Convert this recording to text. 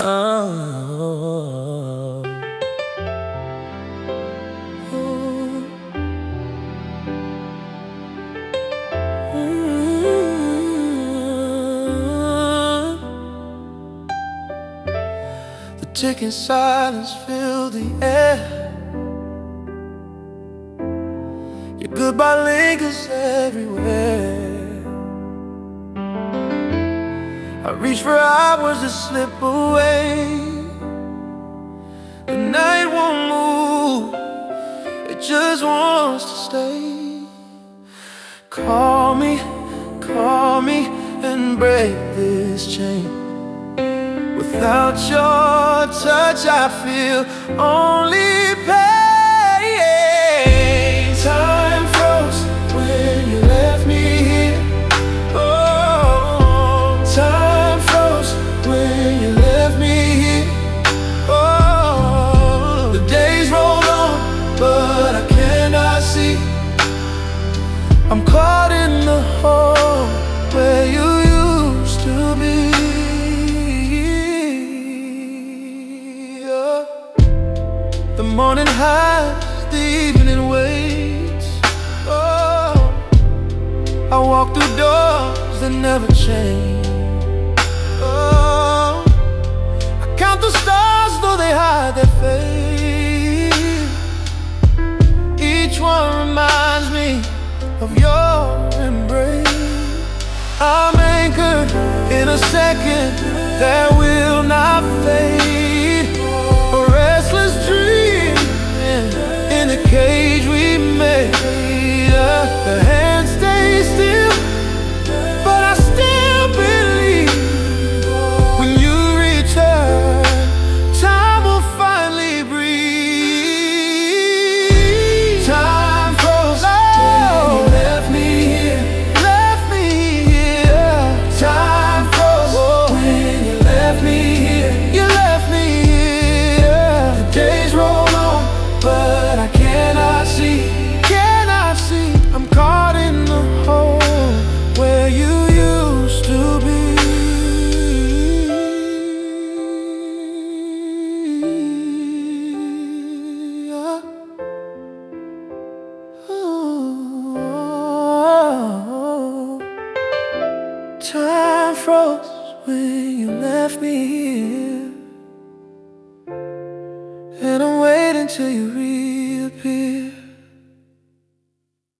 Oh, the ticking silence filled the air. Your goodbye lingers everywhere. I reach for hours to slip away. The night won't move, it just wants to stay. Call me, and break this chain. Without your touch I feel only pain. Time froze when you left me here. Oh, time froze when you left me here. Oh, the days roll on, but I cannot see. I'm caught in the hole where you used to be. The morning hides, the evening waits. Oh, I walk through doors that never change. Oh, I count the stars though they hide their face. Each one reminds me of your embrace. I'm anchored in a second that will not fade. A restless dream in the cage we made. The hand stays still, but I still believe when you return, time will finally breathe. Time froze when you left me here. Left me here. Time froze when you left me here. You left me here. The days roll on, but I cannot see. I'm caught in the hole where you used to be. Oh, time froze when you left me here, and I'm waiting till you